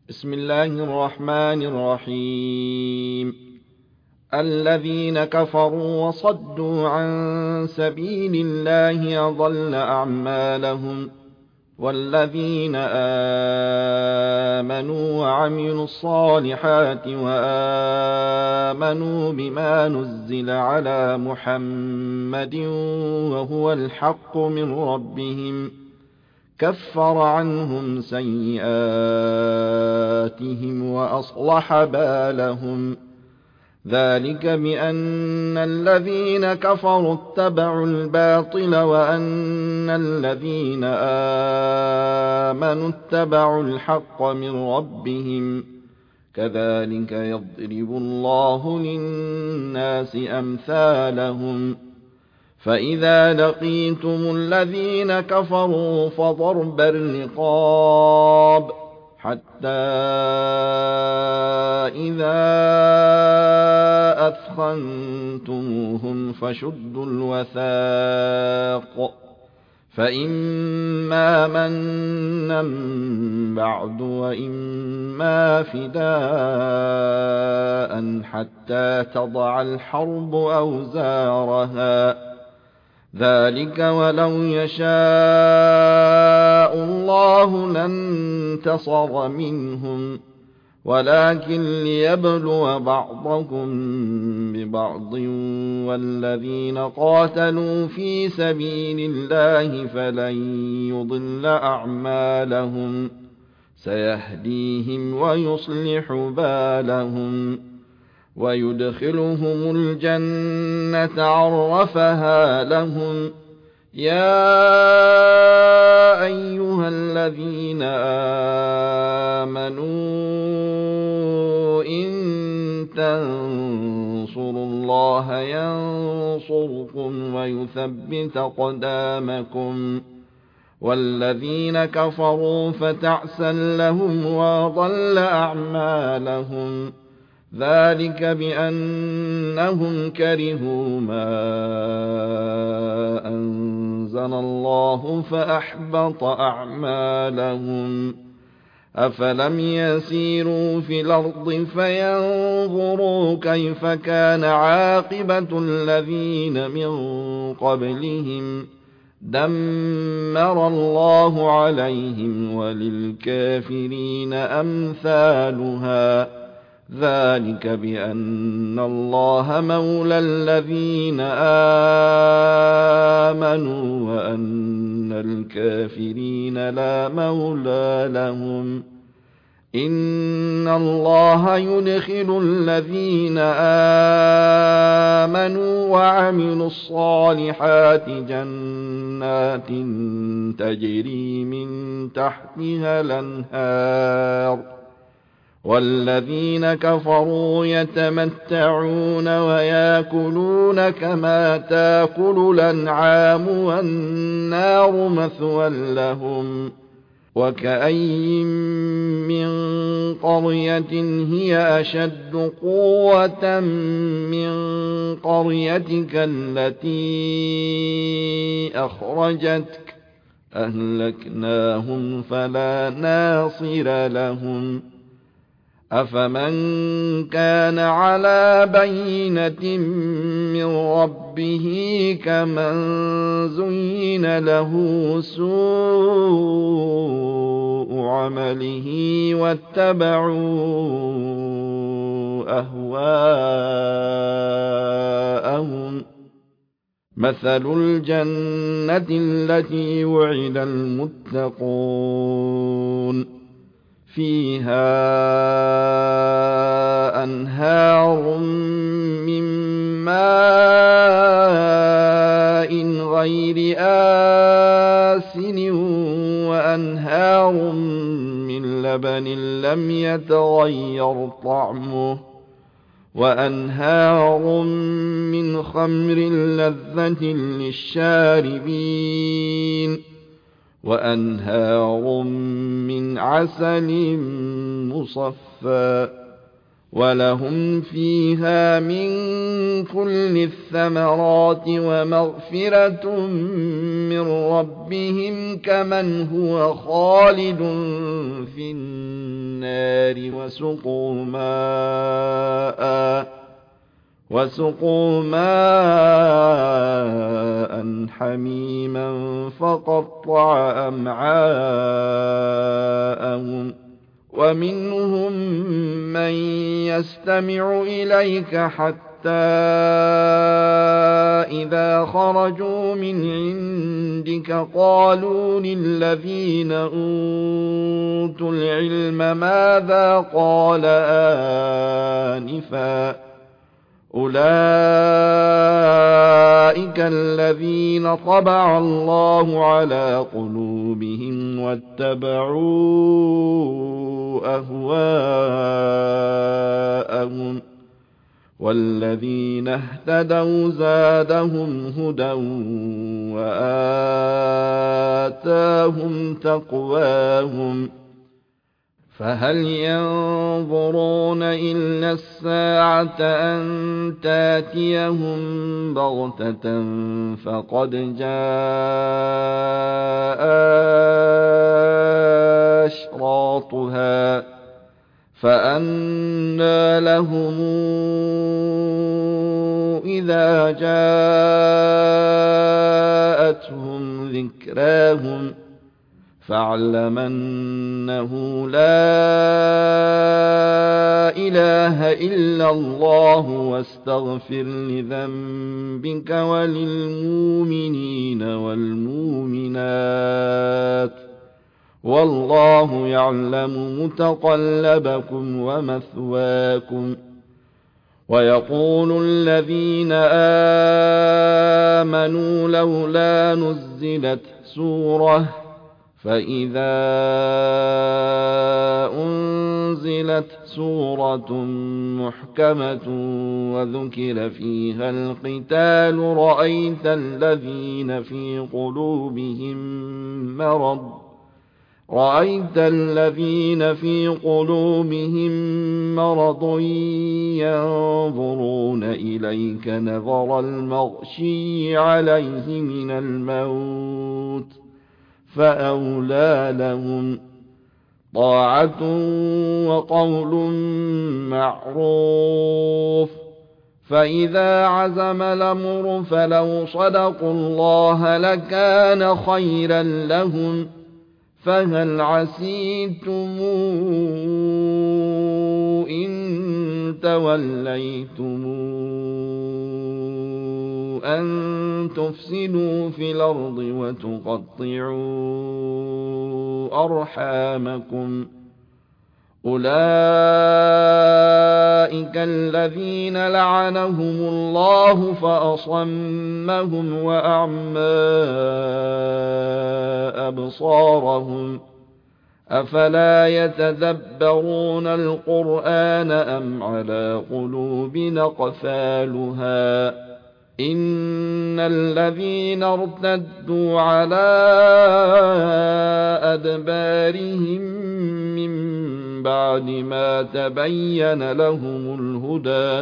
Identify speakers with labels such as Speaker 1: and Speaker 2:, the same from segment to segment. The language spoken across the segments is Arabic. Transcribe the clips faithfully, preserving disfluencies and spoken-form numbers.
Speaker 1: بسم الله الرحمن الرحيم. الذين كفروا وصدوا عن سبيل الله أضل أعمالهم، والذين آمنوا وعملوا الصالحات وآمنوا بما نزل على محمد وهو الحق من ربهم كفر عنهم سيئاتهم وأصلح بالهم. ذلك بأن الذين كفروا اتبعوا الباطل وأن الذين آمنوا اتبعوا الحق من ربهم، كذلك يضرب الله للناس أمثالهم. فإذا لقيتم الذين كفروا فضرب الرقاب حتى إذا أثخنتموهم فشدوا الوثاق، فإما منا بعد وإما فداء حتى تضع الحرب أوزارها. ذلك ولو يشاء الله لانتصر منهم، ولكن ليبلو بعضكم ببعض، والذين قاتلوا في سبيل الله فلن يضل أعمالهم، سيهديهم ويصلح بالهم، ويدخلهم الجنة عرفها لهم. يا أيها الذين آمنوا إن تنصروا الله ينصركم ويثبت أقدامكم، والذين كفروا فتعسا لهم وأضل أعمالهم. ذلك بأنهم كرهوا ما أنزل الله فأحبط أعمالهم. أفلم يسيروا في الأرض فينظروا كيف كان عاقبة الذين من قبلهم، دمر الله عليهم وللكافرين أمثالها. ذلك بأن الله مولى الذين آمنوا وأن الكافرين لا مولى لهم. إن الله يدخل الذين آمنوا وعملوا الصالحات جنات تجري من تحتها الأنهار، والذين كفروا يتمتعون ويأكلون كما تأكل الأنعام والنار مثوى لهم. وكأين من قرية هي أشد قوة من قريتك التي أخرجتك أهلكناهم فلا ناصر لهم. أفمن كان على بينة من ربه كمن زين له سوء عمله واتبعوا أهواءهم. مثل الجنة التي وعد المتقون فيها أنهار من ماء غير آسن وأنهار من لبن لم يتغير طعمه وأنهار من خمر لذة للشاربين وأنهار من عسل مصفى ولهم فيها من كل الثمرات ومغفرة من ربهم كمن هو خالد في النار وسقوا ماء وسقوا ماء حميما فقطع أمعاءهم ومنهم من يستمع إليك حتى إذا خرجوا من عندك قالوا للذين أوتوا العلم ماذا قال آنفا أولئك الذين طبع الله على قلوبهم واتبعوا أهواءهم والذين اهتدوا زادهم هدى وآتاهم تقواهم فهل ينظرون إلا الساعة أن تاتيهم بغتة فقد جاء أشراطها فأنى لهم إذا جاءتهم ذكراهم فاعلم أنه لا إله إلا الله واستغفر لذنبك وللمؤمنين والمؤمنات والله يعلم متقلبكم ومثواكم ويقول الذين آمنوا لولا نزلت سورة فإذا أنزلت سورة محكمة وذكر فيها القتال رأيت الذين في قلوبهم مرض رأيت الذين في قلوبهم مرض ينظرون إليك نظر المغشي عليه من الموت فأولى لهم طاعة وقول معروف فإذا عزم الأمر فلو صدقوا الله لكان خيرا لهم فهل عسيتم إن توليتم أن تفسدوا في الأرض وتقطعوا أرحامكم أولئك الذين لعنهم الله فأصمهم وأعمى أبصارهم أفلا يتدبرون القرآن أم على قلوب أقفالها إن الذين ارتدوا على أدبارهم من بعد ما تبين لهم الهدى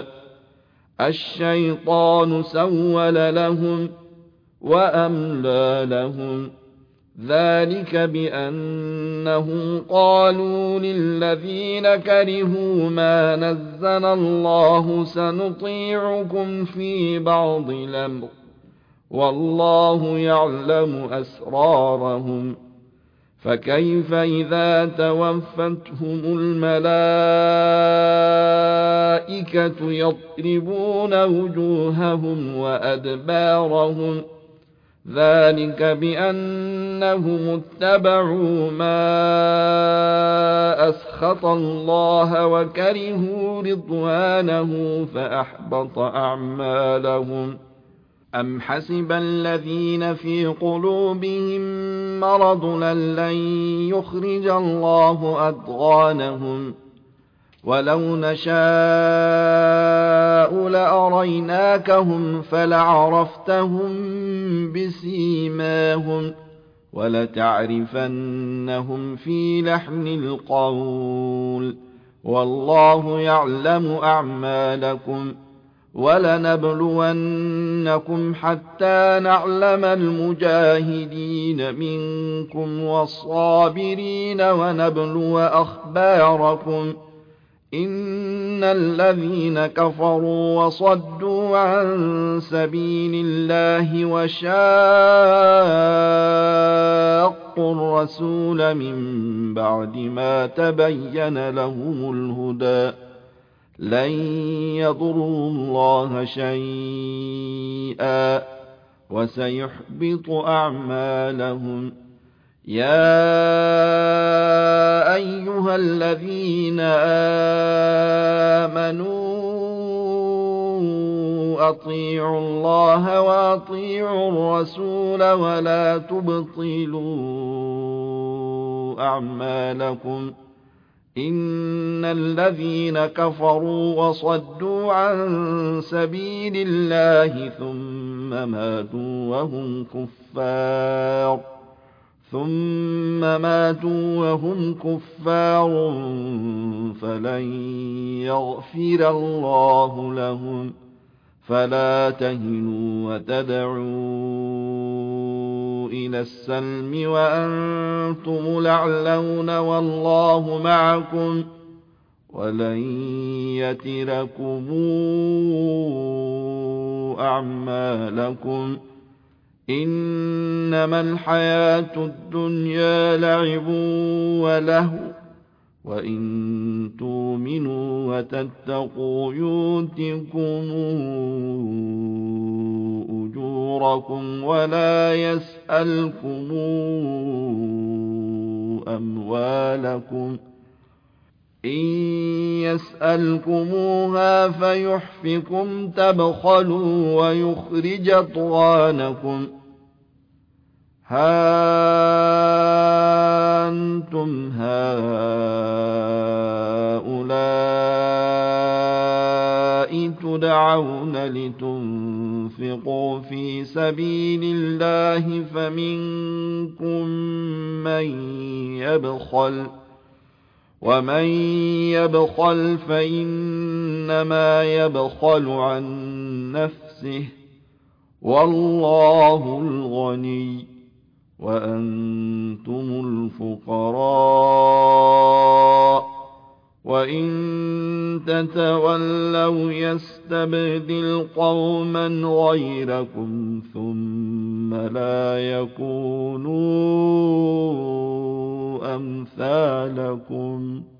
Speaker 1: الشيطان سول لهم وأملى لهم ذلك بأنهم قالوا للذين كرهوا ما نزل الله سنطيعكم في بعض الأمر والله يعلم أسرارهم فكيف إذا توفتهم الملائكة يضربون وجوههم وأدبارهم ذلك بأنهم اتبعوا ما أسخط الله وكرهوا رضوانه فأحبط أعمالهم أم حسب الذين في قلوبهم مرض لن يخرج الله أضغانهم ولو نشاء لأريناكهم فلعرفتهم بسيماهم ولتعرفنهم في لحن القول والله يعلم أعمالكم ولنبلونكم حتى نعلم المجاهدين منكم والصابرين ونبلو أخباركم إن الذين كفروا وصدوا عن سبيل الله وشاقوا الرسول من بعد ما تبين لهم الهدى لن يضروا الله شيئا وسيحبط أعمالهم. يا أيها الذين آمنوا أطيعوا الله وأطيعوا الرسول ولا تبطلوا أعمالكم إن الذين كفروا وصدوا عن سبيل الله ثم ماتوا وهم كفار ثم ماتوا وهم كفار فلن يغفر الله لهم فلا تهنوا وتدعوا إلى السلم وأنتم الأعلون والله معكم ولن يتركم أعمالكم إنما الحياة الدنيا لعب ولهو وإن تؤمنوا وتتقوا يؤتكم أجوركم ولا يسألكم أموالكم إن يسألكموها فيحفكم تبخلوا ويخرج أضغانكم ها أنتم هؤلاء تدعون لتنفقوا في سبيل الله فمنكم من يبخل ومن يبخل فإنما يبخل عن نفسه والله الغني وأنتم الفقراء وإن تتولوا يستبدل قوما غيركم ثم لا يكونوا أمثالكم